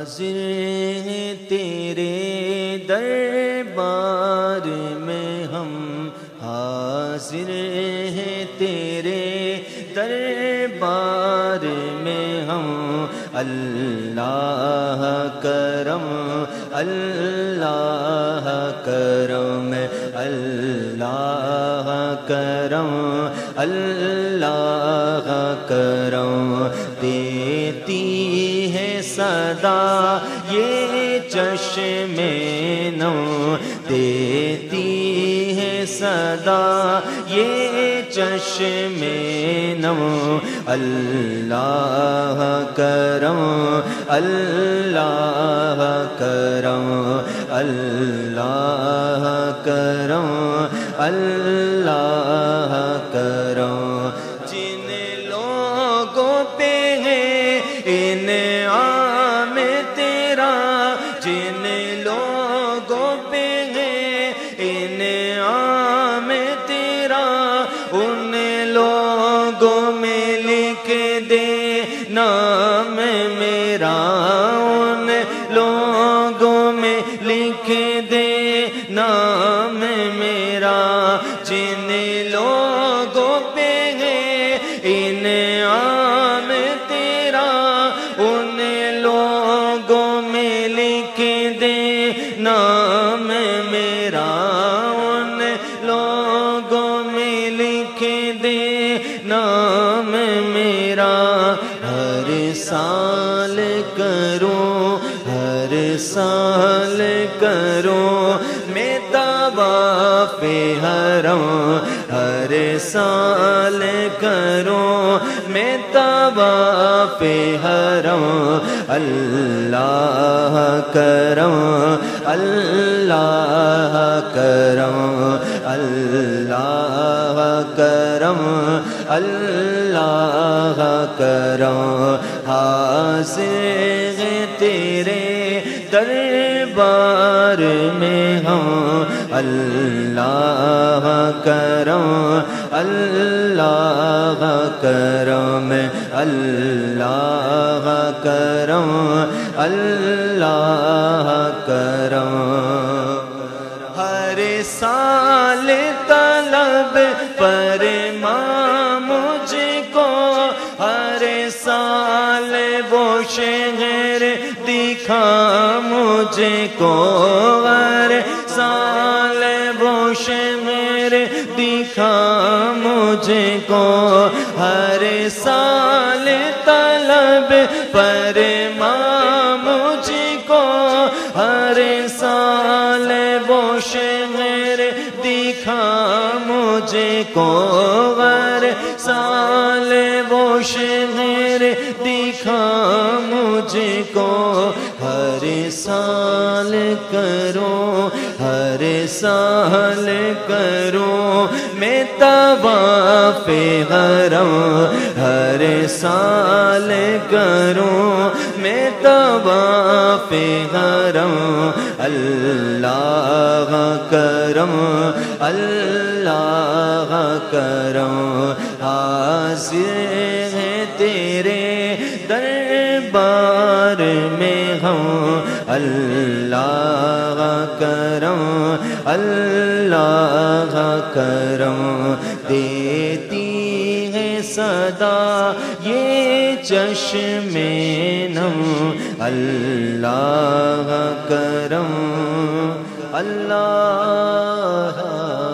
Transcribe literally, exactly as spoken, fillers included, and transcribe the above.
حاضر ہیں تیرے دربار میں ہم، حاضر ہیں تیرے دربار میں ہم، اللہ کرم اللہ کرم اللہ کرم اللہ کرم، دیتی ہے صدا یہ چشم نم، دیتی ہے صدا یہ چشم نم، اللہ کرم اللہ کرم اللہ کرم اللہ کرم، جن لوگوں پہ ہے انعام تیرا، جن لوگوں پہ ہے انعام تیرا، ان لوگوں میں لکھ دے نام میرا، ان لوگوں میں لکھ دے نام میرا، جن لوگوں پہ ہے انعام تیرا، ان لوگوں میں لکھ دے نام میرا، ان لوگوں میں لکھ دے نام میرا، ہر سال کروں ہر سال کروں میں طواف حرم، ہر سال کروں میں طواف حرم، اللہ کرم اللہ کرم اللہ کرم اللہ کرم، حاضر ہیں تیرے دربار میں ہم، اللہ کرم اللہ کرم اللہ کرم اللہ کرم، ہر سال طلب فرما مجھ کو، ہر سال وہ شہر دکھا مجھ کو، ہر سال وہ شہر دکھا مجھ کو، ہر سال طلب فرما مجھ کو، ہر سال وہ شہر دکھا مجھ کو، ہر سال وہ شہر دکھا مجھ کو، ہر سال کروں ہر سال کروں میں طواف حرم، ہر سال کروں میں طواف حرم، اللہ کرم اللہ کرم، حاضر ہیں تیرے دربار میں ہم، اللہ کرم اللہ کرم، دیتی ہے صدا یہ چشم نم، اللہ کرم اللہ